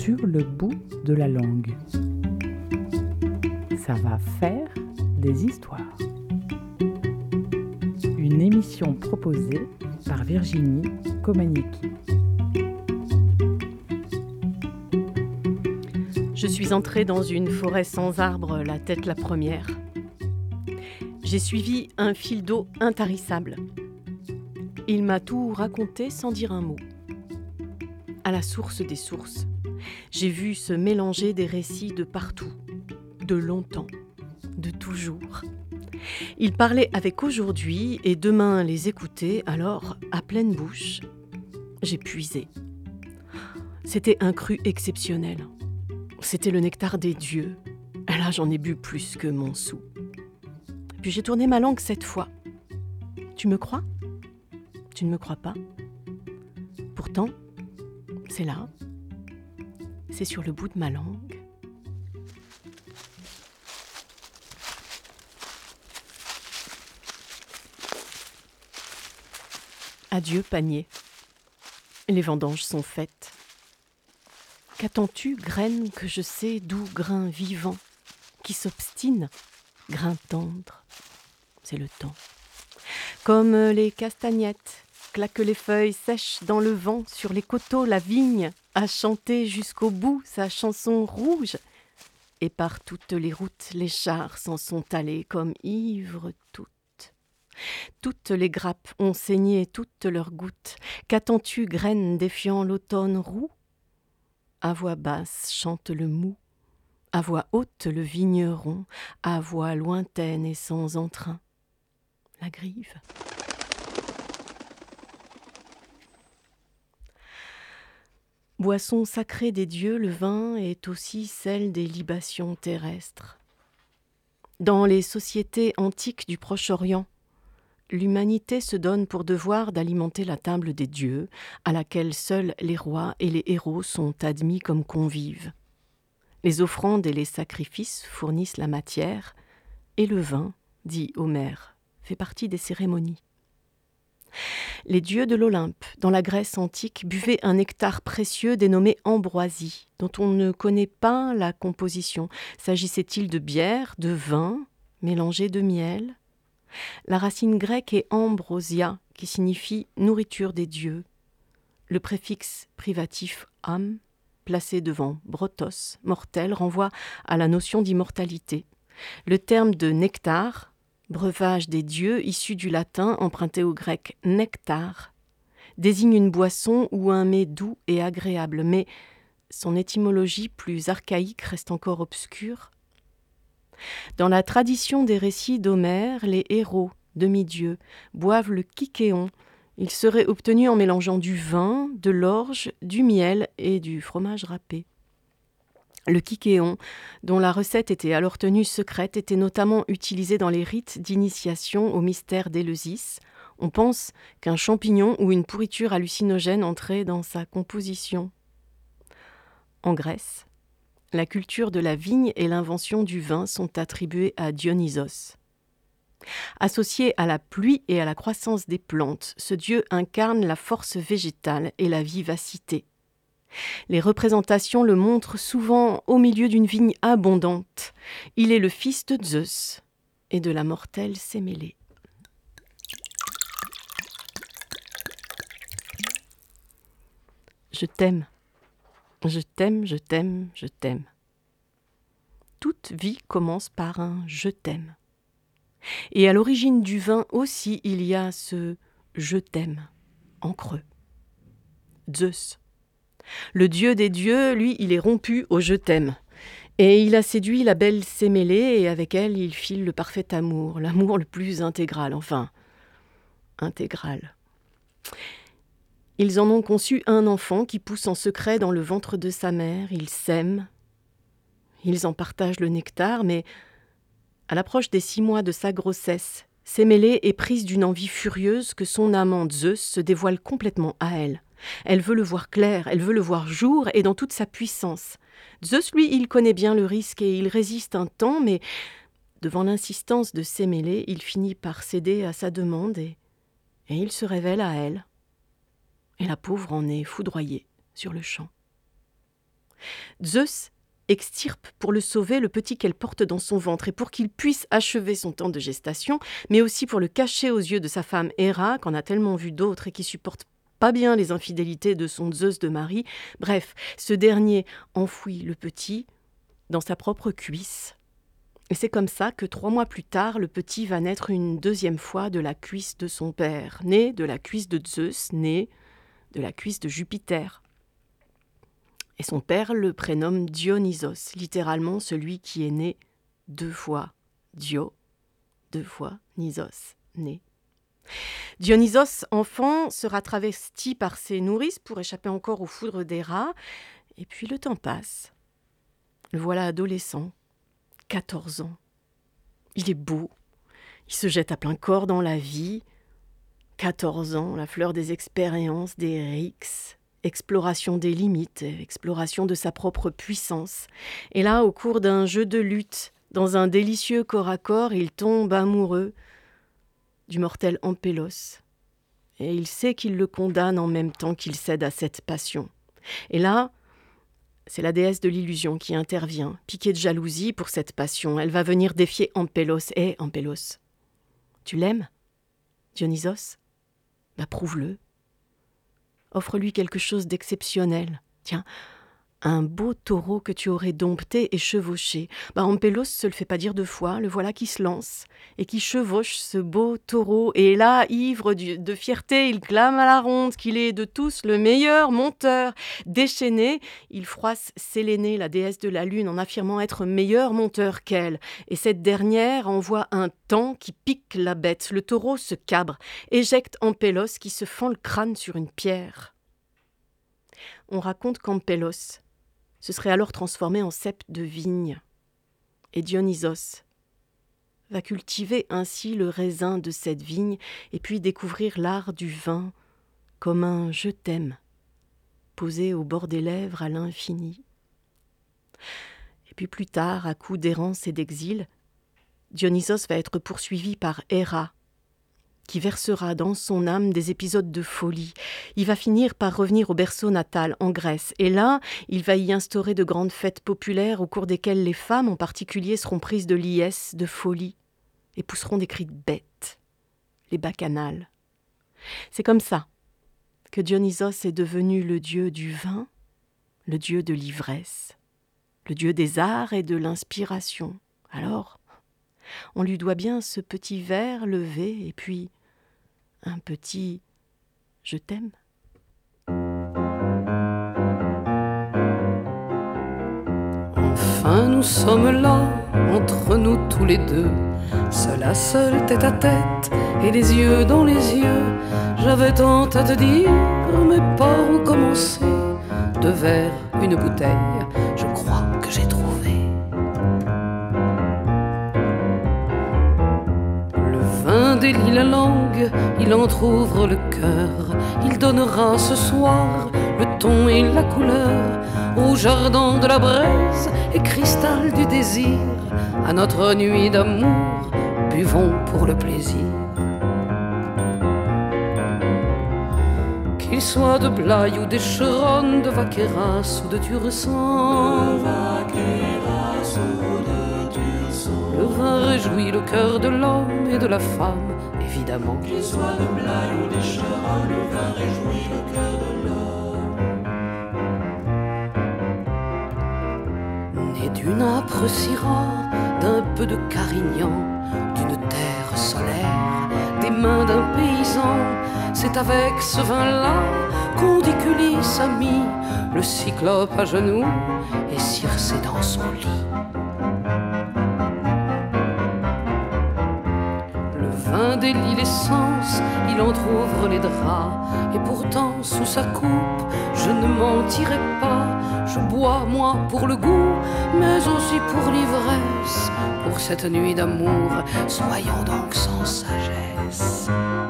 sur le bout de la langue. Ça va faire des histoires. Une émission proposée par Virginie Komaniecki. Je suis entrée dans une forêt sans arbres, la tête la première. J'ai suivi un fil d'eau intarissable. Il m'a tout raconté sans dire un mot. À la source des sources, j'ai vu se mélanger des récits de partout, de longtemps, de toujours. Il parlait avec aujourd'hui et demain les écouter, alors, à pleine bouche, j'ai puisé. C'était un cru exceptionnel. C'était le nectar des dieux. Là, j'en ai bu plus que mon sou. Puis j'ai tourné ma langue 7 fois. Tu me crois ? Tu ne me crois pas ? Pourtant, c'est là. C'est sur le bout de ma langue. Adieu, panier. Les vendanges sont faites. Qu'attends-tu, graine que je sais, doux grain vivant, qui s'obstine, grain tendre, c'est le temps. Comme les castagnettes, claquent les feuilles sèches dans le vent, sur les coteaux la vigne a chanté jusqu'au bout sa chanson rouge, et par toutes les routes les chars s'en sont allés comme ivres toutes. Toutes les grappes ont saigné toutes leurs gouttes. Qu'attends-tu, graine défiant l'automne roux ? À voix basse chante le mou, à voix haute le vigneron, à voix lointaine et sans entrain, la grive. Boisson sacrée des dieux, le vin est aussi celle des libations terrestres. Dans les sociétés antiques du Proche-Orient, l'humanité se donne pour devoir d'alimenter la table des dieux, à laquelle seuls les rois et les héros sont admis comme convives. Les offrandes et les sacrifices fournissent la matière, et le vin, dit Homère, fait partie des cérémonies. Les dieux de l'Olympe, dans la Grèce antique, buvaient un nectar précieux dénommé ambroisie, dont on ne connaît pas la composition. S'agissait-il de bière, de vin, mélangé de miel ? La racine grecque est ambrosia, qui signifie nourriture des dieux. Le préfixe privatif am, placé devant brotos, mortel, renvoie à la notion d'immortalité. Le terme de nectar, breuvage des dieux, issu du latin emprunté au grec nectar, désigne une boisson ou un mets doux et agréable, mais son étymologie plus archaïque reste encore obscure. Dans la tradition des récits d'Homère, les héros, demi-dieux, boivent le kykéon. Il serait obtenu en mélangeant du vin, de l'orge, du miel et du fromage râpé. Le kykéon, dont la recette était alors tenue secrète, était notamment utilisé dans les rites d'initiation au mystère d'Éleusis. On pense qu'un champignon ou une pourriture hallucinogène entrait dans sa composition. En Grèce, la culture de la vigne et l'invention du vin sont attribuées à Dionysos. Associé à la pluie et à la croissance des plantes, ce dieu incarne la force végétale et la vivacité. Les représentations le montrent souvent au milieu d'une vigne abondante. Il est le fils de Zeus et de la mortelle Sémélé. Je t'aime. Je t'aime, je t'aime, je t'aime. Toute vie commence par un « je t'aime ». Et à l'origine du vin aussi, il y a ce « je t'aime » en creux. Zeus. Le dieu des dieux, lui, il est rompu au « je t'aime ». Et il a séduit la belle Sémélé et avec elle, il file le parfait amour, l'amour le plus intégral, enfin, intégral. Ils en ont conçu un enfant qui pousse en secret dans le ventre de sa mère. Ils s'aiment. Ils en partagent le nectar, mais à l'approche des 6 mois de sa grossesse, Sémélé est prise d'une envie furieuse que son amant Zeus se dévoile complètement à elle. Elle veut le voir clair, elle veut le voir jour et dans toute sa puissance. Zeus, lui, il connaît bien le risque et il résiste un temps, mais devant l'insistance de Sémélé, il finit par céder à sa demande et il se révèle à elle. Et la pauvre en est foudroyée sur le champ. Zeus extirpe pour le sauver le petit qu'elle porte dans son ventre et pour qu'il puisse achever son temps de gestation, mais aussi pour le cacher aux yeux de sa femme Héra, qu'en a tellement vu d'autres et qui supporte pas bien les infidélités de son Zeus de mari. Bref, ce dernier enfouit le petit dans sa propre cuisse. Et c'est comme ça que 3 mois plus tard, le petit va naître une deuxième fois de la cuisse de son père, né de la cuisse de Zeus, né de la cuisse de Jupiter. Et son père le prénomme Dionysos, littéralement celui qui est né 2 fois Dio, 2 fois Nysos, né. Dionysos, enfant, sera travesti par ses nourrices pour échapper encore aux foudres d'Héra. Et puis le temps passe. Le voilà adolescent, 14 ans. Il est beau, il se jette à plein corps dans la vie. 14 ans, la fleur des expériences, des rixes, exploration des limites, exploration de sa propre puissance. Et là, au cours d'un jeu de lutte, dans un délicieux corps à corps, il tombe amoureux du mortel Ampélos. Et il sait qu'il le condamne en même temps qu'il cède à cette passion. Et là, c'est la déesse de l'illusion qui intervient, piquée de jalousie pour cette passion. Elle va venir défier Ampélos. Hé, Ampélos, tu l'aimes, Dionysos ? Prouve-le. Offre-lui quelque chose d'exceptionnel. Tiens, un beau taureau que tu aurais dompté et chevauché. Ampélos se le fait pas dire 2 fois, le voilà qui se lance et qui chevauche ce beau taureau. Et là, ivre de fierté, il clame à la ronde qu'il est de tous le meilleur monteur. Déchaîné, il froisse Sélénée, la déesse de la lune, en affirmant être meilleur monteur qu'elle. Et cette dernière envoie un taon qui pique la bête. Le taureau se cabre, éjecte Ampélos qui se fend le crâne sur une pierre. On raconte qu'Ampélos se serait alors transformé en cep de vigne. Et Dionysos va cultiver ainsi le raisin de cette vigne et puis découvrir l'art du vin comme un « je t'aime » posé au bord des lèvres à l'infini. Et puis plus tard, à coup d'errance et d'exil, Dionysos va être poursuivi par Héra, qui versera dans son âme des épisodes de folie. Il va finir par revenir au berceau natal, en Grèce. Et là, il va y instaurer de grandes fêtes populaires au cours desquelles les femmes en particulier seront prises de liesse, de folie, et pousseront des cris de bêtes, les bacchanales. C'est comme ça que Dionysos est devenu le dieu du vin, le dieu de l'ivresse, le dieu des arts et de l'inspiration. Alors, on lui doit bien ce petit verre levé et puis un petit « je t'aime ». Enfin nous sommes là, entre nous tous les deux, seul à seul, tête à tête, et les yeux dans les yeux. J'avais tant à te dire, mais par où commencer? 2 verres, une bouteille, je crois que j'ai trouvé. Délie la langue, il entr'ouvre le cœur. Il donnera ce soir le ton et la couleur, rouge ardent de la braise et cristal du désir. À notre nuit d'amour, buvons pour le plaisir. Qu'il soit de Blaye ou d'Écheronne, de Vaqueras ou de Tursan, le vin réjouit le cœur de l'homme et de la femme, évidemment. Qu'il soit de Blaye ou d'Écheronne, le vin réjouit le cœur de l'homme. Né d'une âpre Syrah, d'un peu de Carignan, d'une terre solaire, des mains d'un paysan, c'est avec ce vin-là qu'on dit qu'Ulysse a mis le cyclope à genoux et Circé dans son lit. Un délie l'essence, il entr'ouvre les draps. Et pourtant, sous sa coupe, je ne mentirai pas. Je bois, moi, pour le goût, mais aussi pour l'ivresse. Pour cette nuit d'amour, soyons donc sans sagesse.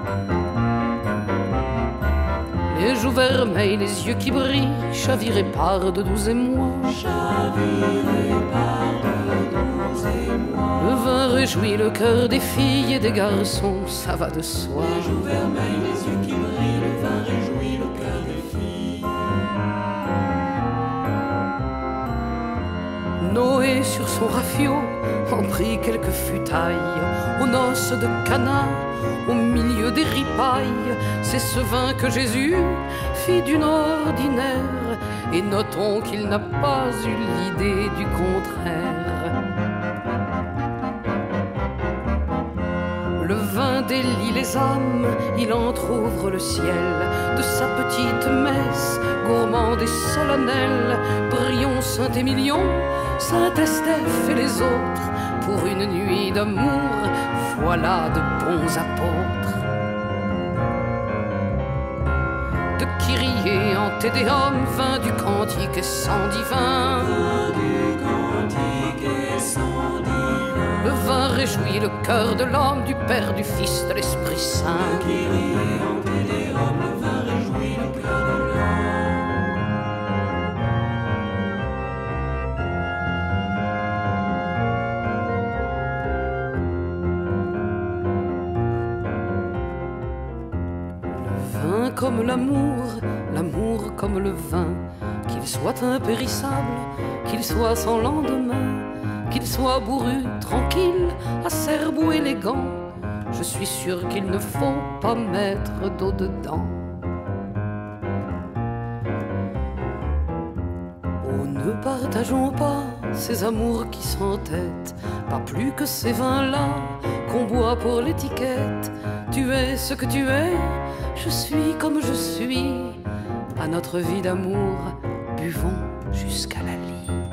Les joues vermeilles, les yeux qui brillent, chavirés par de doux émois. Chavirés par de doux émois. Le vin réjouit le cœur des filles et des garçons, ça va de soi. Les joues vermeilles, les yeux qui brillent, le vin réjouit le cœur des filles. Noé sur son rafio en prit quelques futailles aux noces de Cana, au milieu des ripailles. C'est ce vin que Jésus fit d'une ordinaire, et notons qu'il n'a pas eu l'idée du contraire. Le vin délie les âmes, il entr'ouvre le ciel de sa petite messe, gourmande et solennelle. Prions Saint-Émilion, Saint-Estèphe et les autres, pour une nuit d'amour, voilà de bons apôtres. De Kyrie en Tédéum, vin du cantique et sang divin. Le vin réjouit le cœur de l'homme, du Père, du Fils, de l'Esprit Saint. Comme l'amour, l'amour comme le vin, qu'il soit impérissable, qu'il soit sans lendemain, qu'il soit bourru, tranquille, acerbe ou élégant, je suis sûr qu'il ne faut pas mettre d'eau dedans. Oh, ne partageons pas ces amours qui s'entêtent, pas plus que ces vins-là qu'on boit pour l'étiquette. Tu es ce que tu es, je suis comme je suis. À notre vie d'amour, buvons jusqu'à la lie.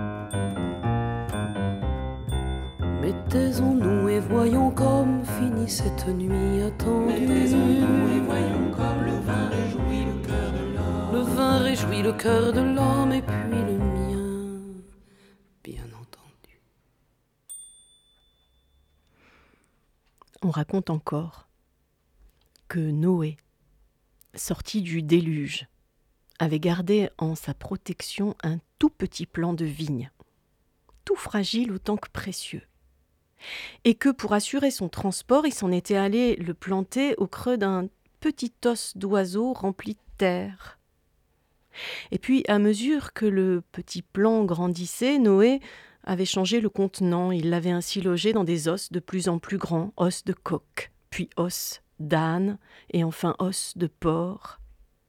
Mais taisons-nous et voyons comme finit cette nuit attendue. Mais taisons-nous et voyons comme le vin réjouit le cœur de l'homme. Le vin réjouit le cœur de l'homme et puis le mien, bien entendu. On raconte encore que Noé, sorti du déluge, avait gardé en sa protection un tout petit plant de vigne, tout fragile autant que précieux, et que pour assurer son transport, il s'en était allé le planter au creux d'un petit os d'oiseau rempli de terre. Et puis, à mesure que le petit plant grandissait, Noé avait changé le contenant. Il l'avait ainsi logé dans des os de plus en plus grands, os de coq, puis os d'âne et enfin os de porc.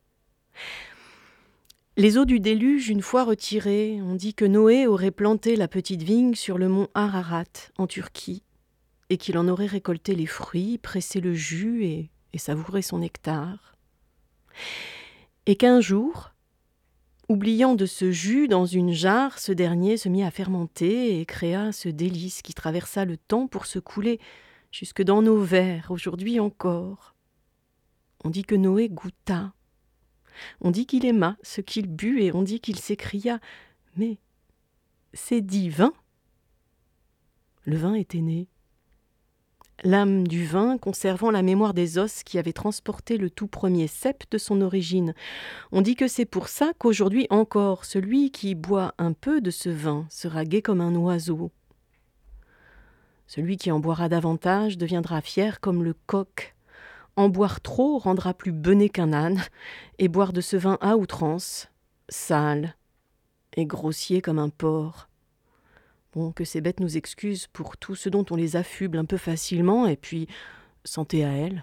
Les eaux du déluge, une fois retirées, on dit que Noé aurait planté la petite vigne sur le mont Ararat, en Turquie, et qu'il en aurait récolté les fruits, pressé le jus et savouré son nectar. Et qu'un jour, oubliant de ce jus dans une jarre, ce dernier se mit à fermenter et créa ce délice qui traversa le temps pour se couler jusque dans nos verres, aujourd'hui encore. On dit que Noé goûta. On dit qu'il aima ce qu'il but et on dit qu'il s'écria « Mais c'est divin !» Le vin était né. L'âme du vin conservant la mémoire des os qui avaient transporté le tout premier cep de son origine. On dit que c'est pour ça qu'aujourd'hui encore, celui qui boit un peu de ce vin sera gai comme un oiseau. Celui qui en boira davantage deviendra fier comme le coq. En boire trop rendra plus bené qu'un âne, et boire de ce vin à outrance, sale et grossier comme un porc. Bon, que ces bêtes nous excusent pour tout ce dont on les affuble un peu facilement, et puis santé à elles.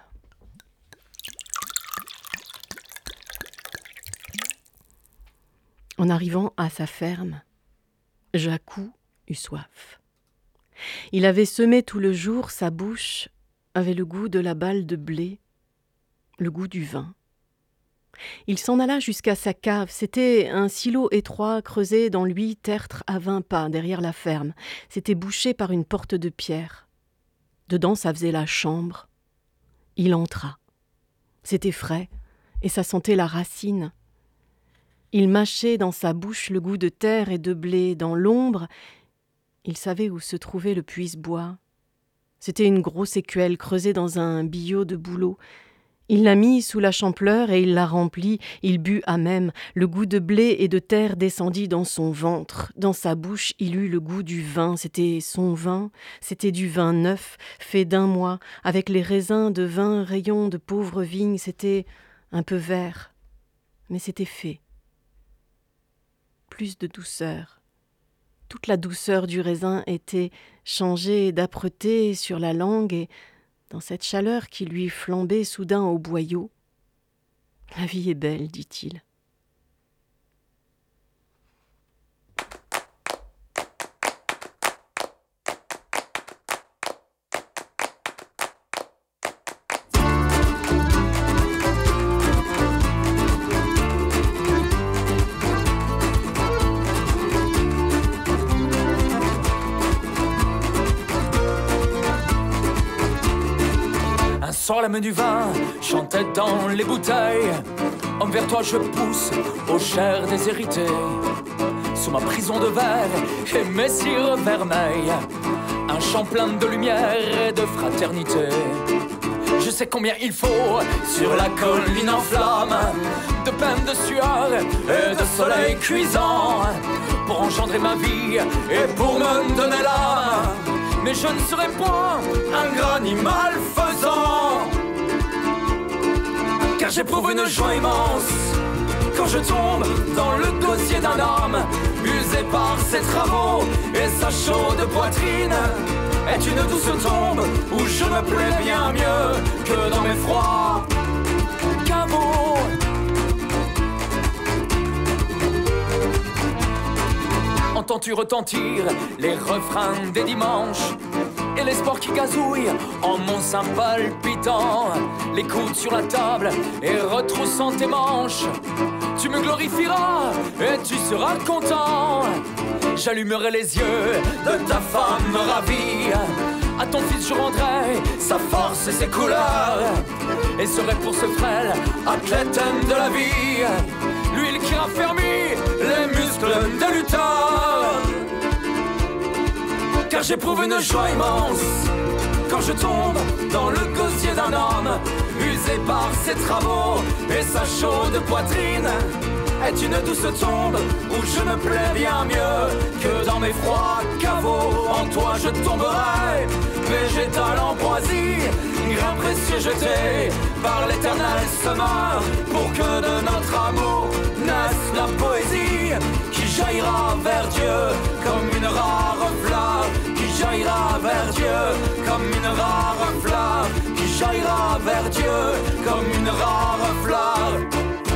En arrivant à sa ferme, Jacou eut soif. Il avait semé tout le jour, sa bouche avait le goût de la balle de blé, le goût du vin. Il s'en alla jusqu'à sa cave. C'était un silo étroit creusé dans l'huile tertre à 20 pas derrière la ferme. C'était bouché par une porte de pierre. Dedans, ça faisait la chambre. Il entra. C'était frais et ça sentait la racine. Il mâchait dans sa bouche le goût de terre et de blé. Dans l'ombre, il savait où se trouvait le puise-bois. C'était une grosse écuelle creusée dans un billot de bouleau. Il la mit sous la champleur et il la remplit. Il but à même. Le goût de blé et de terre descendit dans son ventre. Dans sa bouche, il eut le goût du vin. C'était son vin. C'était du vin neuf, fait d'un mois, avec les raisins de 20 rayons de pauvres vignes. C'était un peu vert, mais c'était fait. Plus de douceur, Toute la douceur du raisin était changée d'âpreté sur la langue et, dans cette chaleur qui lui flambait soudain au boyau, « La vie est belle, dit-il. » Sans la main du vin, chantait dans les bouteilles. Homme vers toi je pousse aux chairs déshéritées. Sous ma prison de verre et mes cires vermeilles, un champ plein de lumière et de fraternité. Je sais combien il faut sur la colline en flamme, de peine, de sueur et de soleil cuisant, pour engendrer ma vie et pour me donner l'âme. Mais je ne serai point un grand ni malfaisant, car j'éprouve une joie immense quand je tombe dans le gosier d'un homme usé par ses travaux, et sa chaude poitrine est une douce tombe où je me plais bien mieux que dans mes froids caveaux. Entends-tu retentir les refrains des dimanches et l'espoir qui gazouille en mon sein palpitant, les coudes sur la table et retroussant tes manches, tu me glorifieras et tu seras content. J'allumerai les yeux de ta femme ravie, à ton fils je rendrai sa force et ses couleurs, et serai pour ce frêle athlète de la vie l'huile qui raffermit les muscles de lutteur. Car j'éprouve une joie immense quand je tombe dans le gosier d'un homme usé par ses travaux, et sa chaude poitrine est une douce tombe où je me plais bien mieux que dans mes froids caveaux. En toi je tomberai, végétal ambroisie, grain précieux jeté par l'éternel semeur, pour que de notre amour naisse la poésie qui jaillira vers Dieu comme une rare fleur, qui jaillira vers Dieu comme une rare fleur, qui jaillira vers Dieu comme une rare fleur.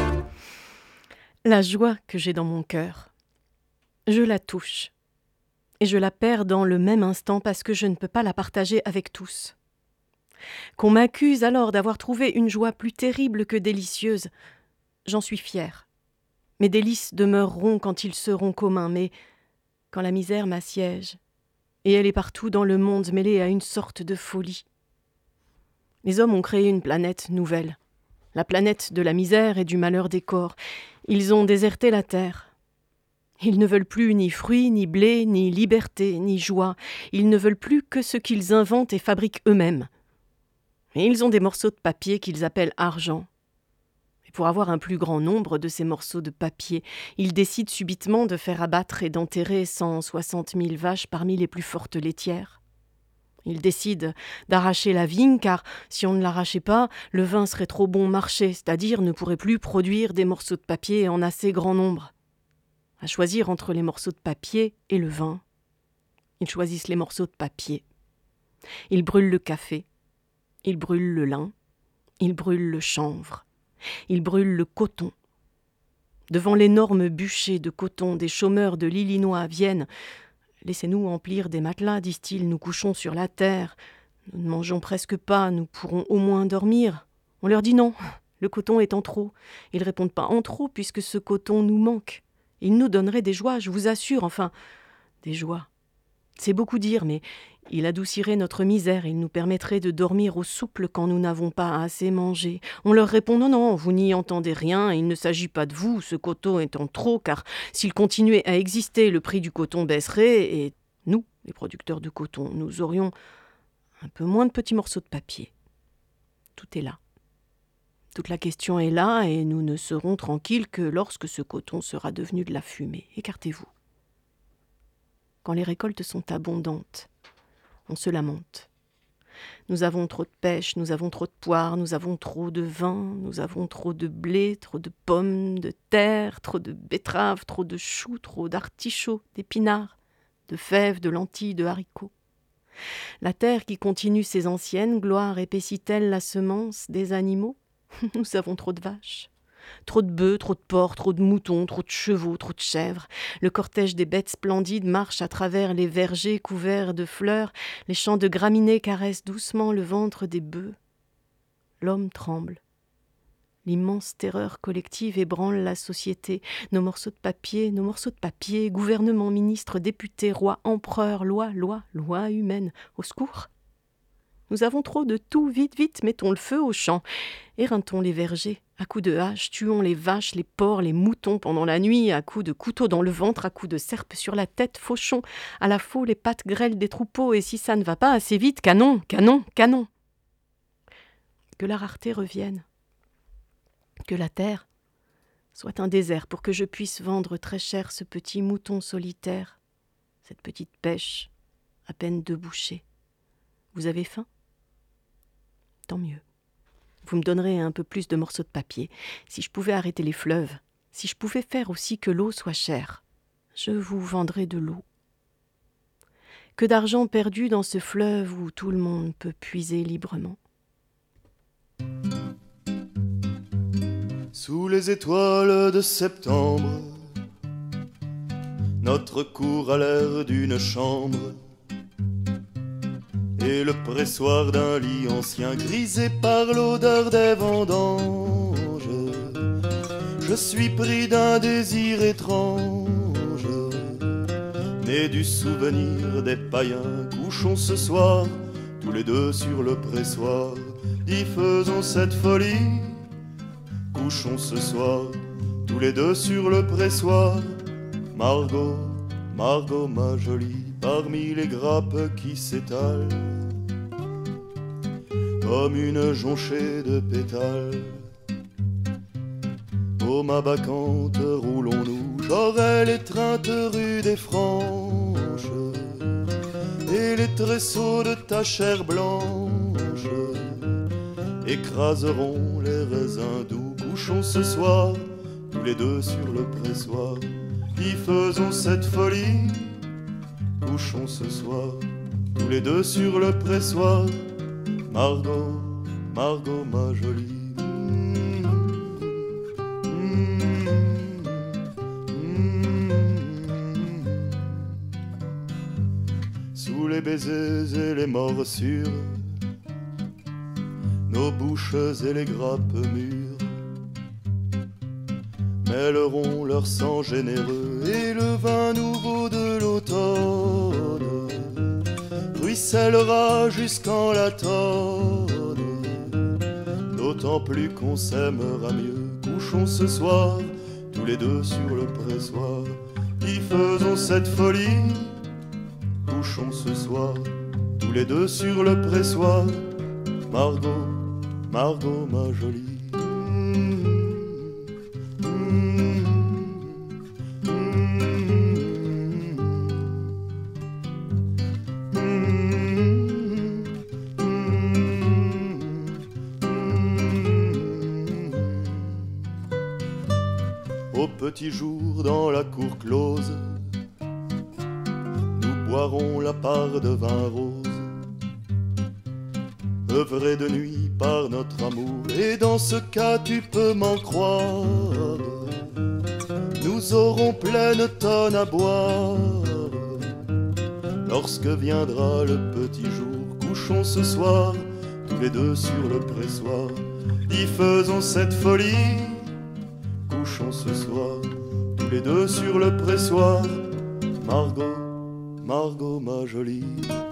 La joie que j'ai dans mon cœur, je la touche et je la perds dans le même instant parce que je ne peux pas la partager avec tous. Qu'on m'accuse alors d'avoir trouvé une joie plus terrible que délicieuse, j'en suis fière. Mes délices demeureront quand ils seront communs, mais quand la misère m'assiège, et elle est partout dans le monde mêlée à une sorte de folie. Les hommes ont créé une planète nouvelle, la planète de la misère et du malheur des corps. Ils ont déserté la terre. Ils ne veulent plus ni fruits, ni blé, ni liberté, ni joie. Ils ne veulent plus que ce qu'ils inventent et fabriquent eux-mêmes. Et ils ont des morceaux de papier qu'ils appellent argent. Et pour avoir un plus grand nombre de ces morceaux de papier, ils décident subitement de faire abattre et d'enterrer 160 000 vaches parmi les plus fortes laitières. Ils décident d'arracher la vigne, car si on ne l'arrachait pas, le vin serait trop bon marché, c'est-à-dire ne pourrait plus produire des morceaux de papier en assez grand nombre. À choisir entre les morceaux de papier et le vin, ils choisissent les morceaux de papier. Ils brûlent le café, ils brûlent le lin, ils brûlent le chanvre, ils brûlent le coton. Devant l'énorme bûcher de coton, des chômeurs de l'Illinois viennent. « Laissez-nous emplir des matelas, disent-ils, nous couchons sur la terre. Nous ne mangeons presque pas, nous pourrons au moins dormir. » On leur dit non, le coton est en trop. Ils répondent pas en trop, puisque ce coton nous manque. Il nous donnerait des joies, je vous assure, enfin, des joies. C'est beaucoup dire, mais il adoucirait notre misère, il nous permettrait de dormir au souple quand nous n'avons pas assez mangé. On leur répond non, non, vous n'y entendez rien, il ne s'agit pas de vous, ce coton est en trop, car s'il continuait à exister, le prix du coton baisserait, et nous, les producteurs de coton, nous aurions un peu moins de petits morceaux de papier. Tout est là. Toute la question est là, et nous ne serons tranquilles que lorsque ce coton sera devenu de la fumée. Écartez-vous. Quand les récoltes sont abondantes, on se lamente. Nous avons trop de pêche, nous avons trop de poires, nous avons trop de vin, nous avons trop de blé, trop de pommes de terre, trop de betteraves, trop de choux, trop d'artichauts, d'épinards. de fèves, de lentilles, de haricots. La terre qui continue ses anciennes gloires épaissit-elle la semence des animaux ? Nous avons trop de vaches, trop de bœufs, trop de porcs, trop de moutons, trop de chevaux, trop de chèvres. Le cortège des bêtes splendides marche à travers les vergers couverts de fleurs. Les champs de graminées caressent doucement le ventre des bœufs. L'homme tremble. L'immense terreur collective ébranle la société. Nos morceaux de papier, gouvernement, ministres, députés, rois, empereurs, loi humaine. Au secours ! Nous avons trop de tout, vite, vite, mettons le feu aux champs. Éreintons les vergers, à coups de hache, tuons les vaches, les porcs, les moutons pendant la nuit, à coups de couteau dans le ventre, à coups de serpe sur la tête, fauchons à la faux les pattes grêles des troupeaux, et si ça ne va pas assez vite, canon, canon, canon. Que la rareté revienne. Que la terre soit un désert pour que je puisse vendre très cher ce petit mouton solitaire, cette petite pêche, à peine 2 bouchées. Vous avez faim ? Tant mieux. Vous me donnerez un peu plus de morceaux de papier. Si je pouvais arrêter les fleuves, si je pouvais faire aussi que l'eau soit chère, je vous vendrais de l'eau. Que d'argent perdu dans ce fleuve où tout le monde peut puiser librement. Sous les étoiles de septembre, notre cour a l'air d'une chambre, et le pressoir d'un lit ancien grisé par l'odeur des vendanges. Je suis pris d'un désir étrange, né du souvenir des païens. Couchons ce soir, tous les deux sur le pressoir, y faisons cette folie. Couchons ce soir, tous les deux sur le pressoir. Margot, Margot ma jolie, parmi les grappes qui s'étalent comme une jonchée de pétales. Ô ma bacchante, roulons-nous, j'aurai l'étreinte rue des Franches et les tresseaux de ta chair blanche écraseront les raisins doux. Couchons ce soir, tous les deux sur le pressoir, y faisons cette folie. Couchons ce soir, tous les deux sur le pressoir. Margot, Margot ma jolie. Sous les baisers et les morsures, nos bouches et les grappes mûres mêleront leur sang généreux, et le vin nouveau de l'automne ruissellera jusqu'en la tonne, d'autant plus qu'on s'aimera mieux. Couchons ce soir, tous les deux sur le pressoir, y faisons cette folie. Couchons ce soir, tous les deux sur le pressoir. Margot, Margot ma jolie. Au petit jour dans la cour close, nous boirons la part de vin rose, œuvré de nuit par notre amour, et dans ce cas tu peux m'en croire, nous aurons pleine tonne à boire. Lorsque viendra le petit jour, couchons ce soir, tous les deux sur le pressoir, y faisons cette folie. Couchons ce soir, tous les deux sur le pressoir. Margot, Margot ma jolie.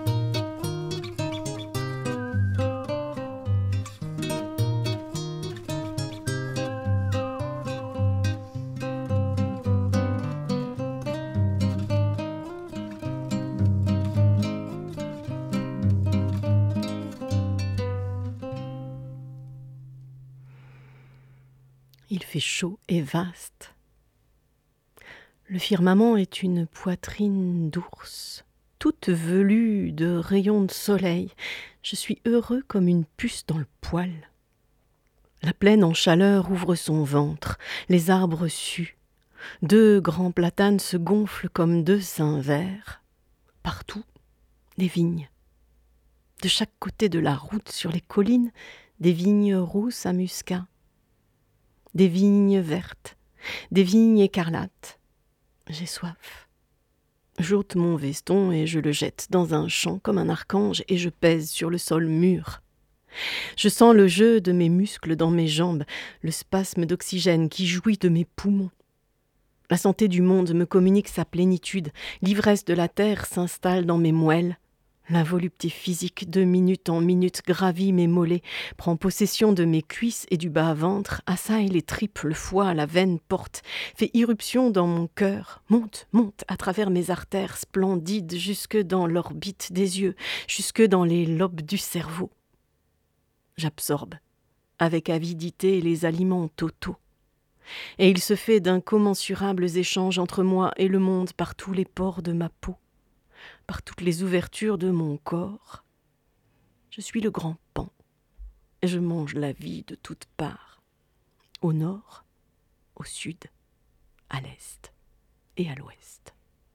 Il fait chaud et vaste. Le firmament est une poitrine d'ours, toute velue de rayons de soleil. Je suis heureux comme une puce dans le poil. La plaine en chaleur ouvre son ventre, les arbres suent. 2 grands platanes se gonflent comme 2 seins verts. partout, des vignes. De chaque côté de la route sur les collines, des vignes rousses à muscat, des vignes vertes, des vignes écarlates. J'ai soif. J'ôte mon veston et je le jette dans un champ comme un archange et je pèse sur le sol mûr. Je sens le jeu de mes muscles dans mes jambes, le spasme d'oxygène qui jouit de mes poumons. La santé du monde me communique sa plénitude, l'ivresse de la terre s'installe dans mes moelles. La volupté physique de minute en minute gravit mes mollets, prend possession de mes cuisses et du bas-ventre, assaille les tripes, le foie, la veine porte, fait irruption dans mon cœur, monte à travers mes artères splendides jusque dans l'orbite des yeux, jusque dans les lobes du cerveau. J'absorbe avec avidité les aliments totaux. Et il se fait d'incommensurables échanges entre moi et le monde par tous les pores de ma peau, par toutes les ouvertures de mon corps. Je suis le grand Pan, et je mange la vie de toutes parts, au nord, au sud, à l'est et à l'ouest.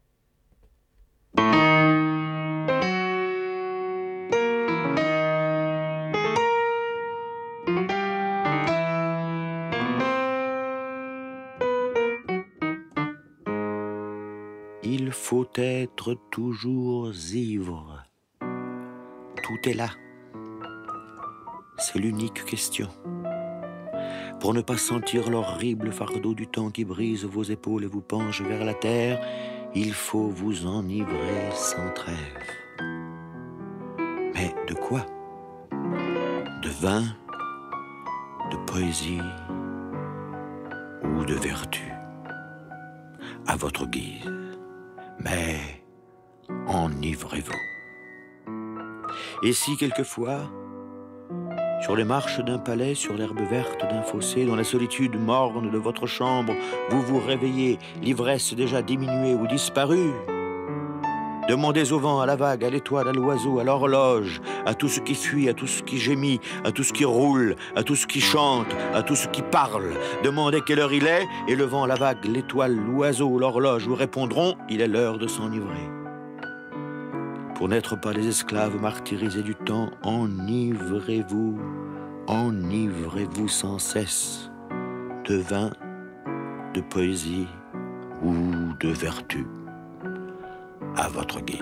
Il faut être toujours ivre. Tout est là. C'est l'unique question. Pour ne pas sentir l'horrible fardeau du temps qui brise vos épaules et vous penche vers la terre, il faut vous enivrer sans trêve. Mais de quoi ? De vin, de poésie ou de vertu ? À votre guise. Mais enivrez-vous. Et si quelquefois, sur les marches d'un palais, sur l'herbe verte d'un fossé, dans la solitude morne de votre chambre, vous vous réveillez, l'ivresse déjà diminuée ou disparue, demandez au vent, à la vague, à l'étoile, à l'oiseau, à l'horloge, à tout ce qui fuit, à tout ce qui gémit, à tout ce qui roule, à tout ce qui chante, à tout ce qui parle. Demandez quelle heure il est, et le vent, la vague, l'étoile, l'oiseau, l'horloge vous répondront, il est l'heure de s'enivrer. Pour n'être pas les esclaves martyrisés du temps, enivrez-vous sans cesse de vin, de poésie ou de vertu. À votre guise.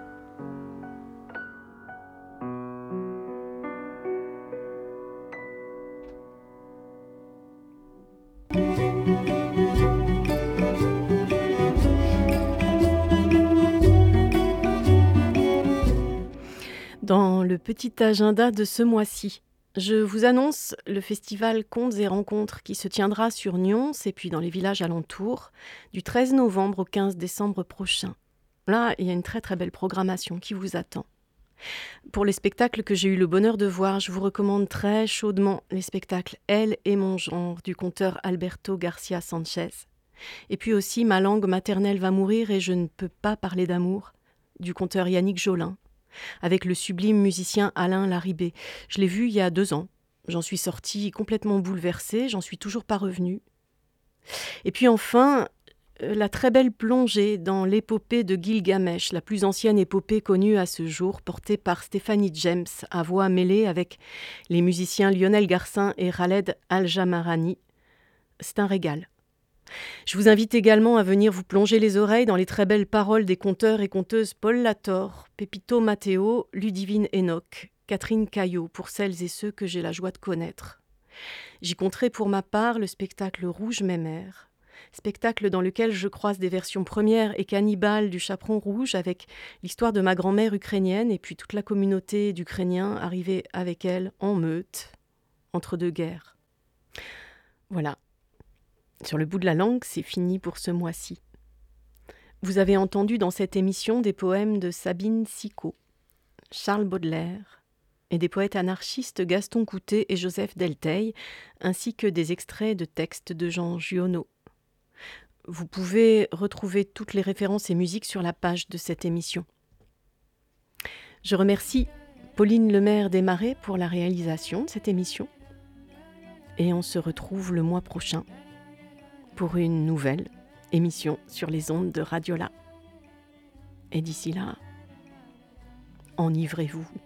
Dans le petit agenda de ce mois-ci, je vous annonce le festival Contes et Rencontres qui se tiendra sur Nyons et puis dans les villages alentours du 13 novembre au 15 décembre prochain. Là, il y a une très très belle programmation qui vous attend. Pour les spectacles que j'ai eu le bonheur de voir, je vous recommande très chaudement les spectacles Elle et mon genre du conteur Alberto Garcia Sanchez. Et puis aussi Ma langue maternelle va mourir et je ne peux pas parler d'amour du conteur Yannick Jolin, avec le sublime musicien Alain Larribé. Je l'ai vu il y a 2 ans. J'en suis sortie complètement bouleversée, j'en suis toujours pas revenue. Et puis enfin, la très belle plongée dans l'épopée de Gilgamesh, la plus ancienne épopée connue à ce jour, portée par Stéphanie James, à voix mêlée avec les musiciens Lionel Garcin et Khaled Al-Jamarani. C'est un régal. Je vous invite également à venir vous plonger les oreilles dans les très belles paroles des conteurs et conteuses Paul Lator, Pépito Matteo, Ludivine Enoch, Catherine Caillot, pour celles et ceux que j'ai la joie de connaître. J'y compterai pour ma part le spectacle Rouge Mémère, spectacle dans lequel je croise des versions premières et cannibales du Chaperon Rouge avec l'histoire de ma grand-mère ukrainienne et puis toute la communauté d'Ukrainiens arrivés avec elle en meute, entre 2 guerres. Voilà. Sur le bout de la langue, c'est fini pour ce mois-ci. Vous avez entendu dans cette émission des poèmes de Sabine Sicot, Charles Baudelaire et des poètes anarchistes Gaston Coutet et Joseph Delteil, ainsi que des extraits de textes de Jean Giono. Vous pouvez retrouver toutes les références et musiques sur la page de cette émission. Je remercie Pauline Lemaire Desmarais pour la réalisation de cette émission. Et on se retrouve le mois prochain pour une nouvelle émission sur les ondes de Radiola. Et d'ici là, enivrez-vous.